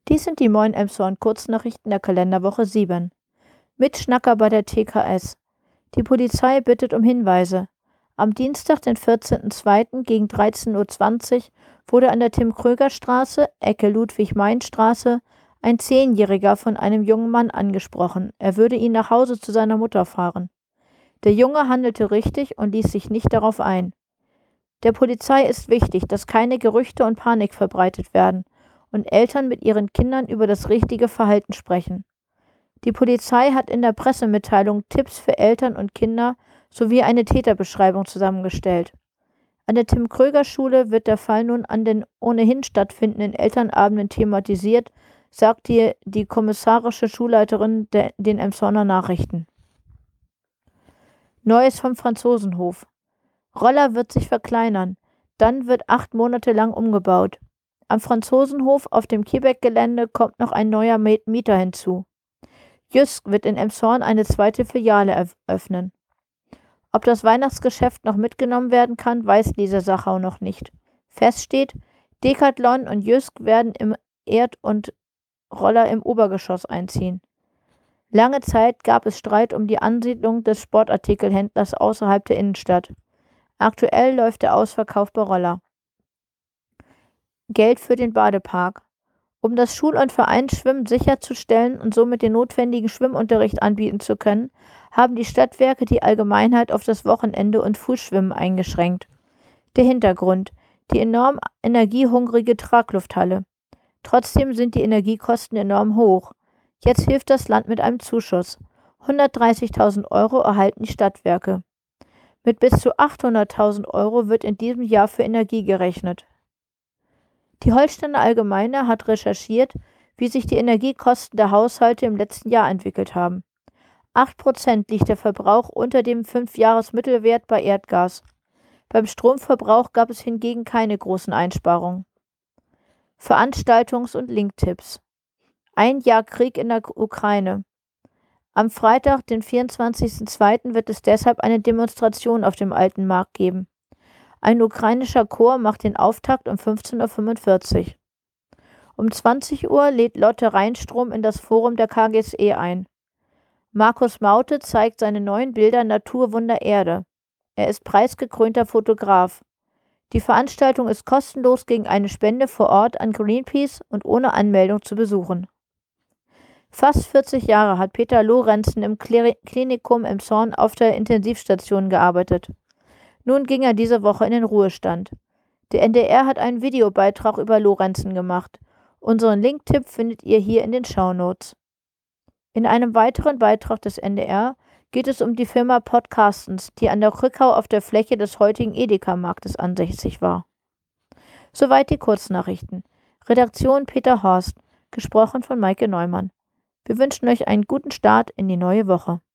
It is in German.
Dies sind die Moin Emshorn Kurznachrichten der Kalenderwoche 7. Mitschnacker bei der TKS. Die Polizei bittet um Hinweise. Am Dienstag, den 14.02. gegen 13:20 Uhr wurde an der Tim-Kröger-Straße, Ecke Ludwig-Meyn-Straße, ein 10-Jähriger von einem jungen Mann angesprochen. Er würde ihn nach Hause zu seiner Mutter fahren. Der Junge handelte richtig und ließ sich nicht darauf ein. Der Polizei ist wichtig, dass keine Gerüchte und Panik verbreitet werden und Eltern mit ihren Kindern über das richtige Verhalten sprechen. Die Polizei hat in der Pressemitteilung Tipps für Eltern und Kinder sowie eine Täterbeschreibung zusammengestellt. An der Tim-Kröger-Schule wird der Fall nun an den ohnehin stattfindenden Elternabenden thematisiert, sagt die kommissarische Schulleiterin den Emshorner Nachrichten. Neues vom Franzosenhof. Roller wird sich verkleinern, dann wird 8 Monate lang umgebaut. Am Franzosenhof auf dem Quebec-Gelände kommt noch ein neuer Mieter hinzu. Jysk wird in Emshorn eine zweite Filiale eröffnen. Ob das Weihnachtsgeschäft noch mitgenommen werden kann, weiß Lisa Sachau noch nicht. Fest steht, Decathlon und Jysk werden im Erd- und Roller im Obergeschoss einziehen. Lange Zeit gab es Streit um die Ansiedlung des Sportartikelhändlers außerhalb der Innenstadt. Aktuell läuft der Ausverkauf bei Roller. Geld für den Badepark. Um das Schul- und Vereinsschwimmen sicherzustellen und somit den notwendigen Schwimmunterricht anbieten zu können, haben die Stadtwerke die Allgemeinheit auf das Wochenende und Frühschwimmen eingeschränkt. Der Hintergrund: die enorm energiehungrige Traglufthalle. Trotzdem sind die Energiekosten enorm hoch. Jetzt hilft das Land mit einem Zuschuss. 130.000 € erhalten die Stadtwerke. Mit bis zu 800.000 € wird in diesem Jahr für Energie gerechnet. Die Holsteiner Allgemeine hat recherchiert, wie sich die Energiekosten der Haushalte im letzten Jahr entwickelt haben. 8% liegt der Verbrauch unter dem 5-Jahres-Mittelwert bei Erdgas. Beim Stromverbrauch gab es hingegen keine großen Einsparungen. Veranstaltungs- und Linktipps. Ein Jahr Krieg in der Ukraine. Am Freitag, den 24.02. wird es deshalb eine Demonstration auf dem Alten Markt geben. Ein ukrainischer Chor macht den Auftakt um 15:45 Uhr. Um 20 Uhr lädt Lotte Reinstrom in das Forum der KGSE ein. Markus Maute zeigt seine neuen Bilder Naturwunder Erde. Er ist preisgekrönter Fotograf. Die Veranstaltung ist kostenlos gegen eine Spende vor Ort an Greenpeace und ohne Anmeldung zu besuchen. Fast 40 Jahre hat Peter Lorenzen im Klinikum Emshorn auf der Intensivstation gearbeitet. Nun ging er diese Woche in den Ruhestand. Der NDR hat einen Videobeitrag über Lorenzen gemacht. Unseren Linktipp findet ihr hier in den Shownotes. In einem weiteren Beitrag des NDR geht es um die Firma Podcastens, die an der Krückau auf der Fläche des heutigen Edeka-Marktes ansässig war. Soweit die Kurznachrichten. Redaktion Peter Horst, gesprochen von Maike Neumann. Wir wünschen euch einen guten Start in die neue Woche.